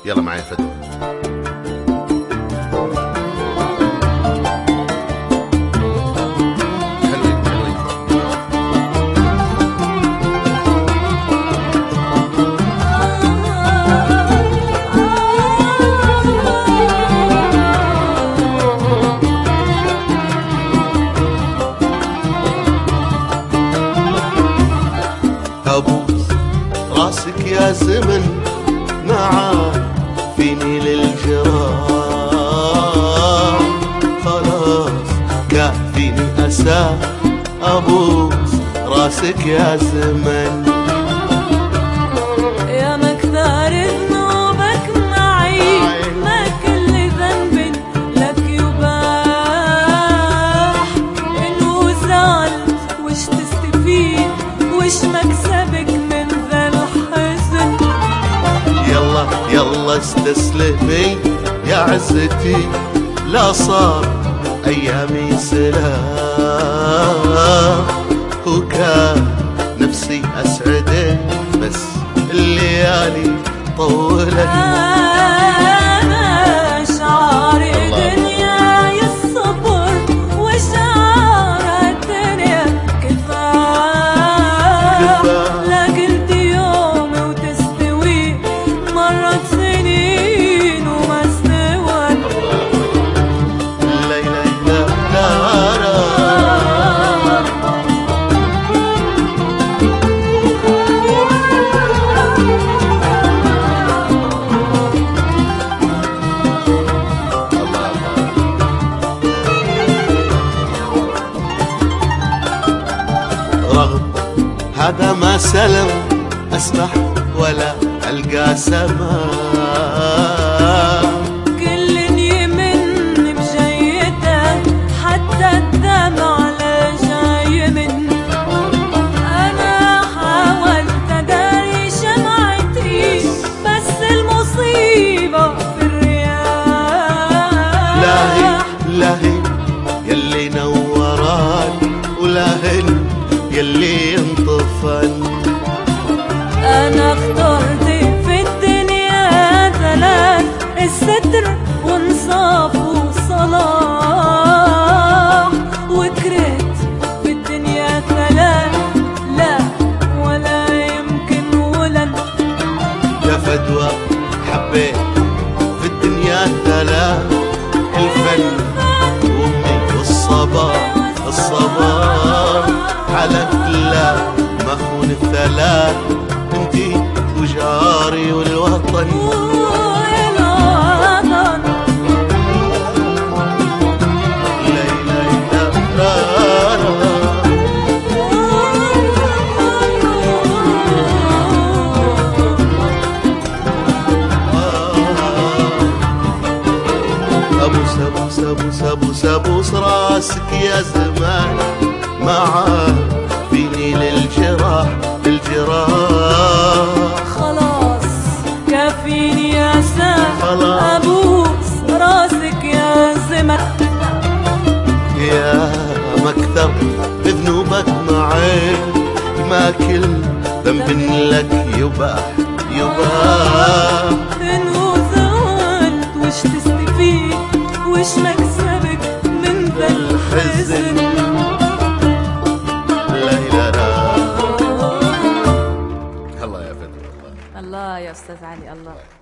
يلا معي فدوى. أبوس راسك يا زمن معاك فيني للجراح، خلاص كافيني أسى. أبوس راسك يا زمن، يا مكثر ذنوبك معي، ما كل ذنب لك يباح. إنه زعلت وش تستفيد، وش مكسبك من ذا الحزن؟ يلا يلا استسلمي يا عزتي، لا صار أيامي سلام، وكان نفسي أسعدك بس الليالي طولت. أنا شعاري دنياي الصبر، وشعار الدنيا كفاح. لا قلت يوم وتستوي، مرت سنين وما استوت. لا لا لا لا لا. رغم هذا ما سلم أسمح ولا ألقى سماء، كل يمن بجيته حتى الدمع لا جاي من. أنا حاولت أداري شمعتي بس المصيبة في الرياح. لاهي يلي نوران، ولاهن يلي انطفن. أنا اخترت في الدنيا ثلاث، الستر وانصاف وصلاح. وكرهت في الدنيا ثلاث، لا ولا يمكن ولن. يا فدوى حبيت في الدنيا ثلاث، الفن وامي والصبر. الصبر حلفت لا ما اخون الثلاث، انتي وجاري والوطن. لا لا لا لا أبوس أبوس أبوس أبوس أبوس راسك يا زمان، معاه فيني للجراح للجراح. خلاص كافيني يا سام، خلاص. أبوس راسك يا زمن. يا مكثر ذنوبك معي، ما كل ذنب لك يباح يباح. إنه زعلت وش تستفيد، وش مكسبك من ذا الحزن؟ لا لا لا. الله يا فندم. الله يا أستاذ علي، الله.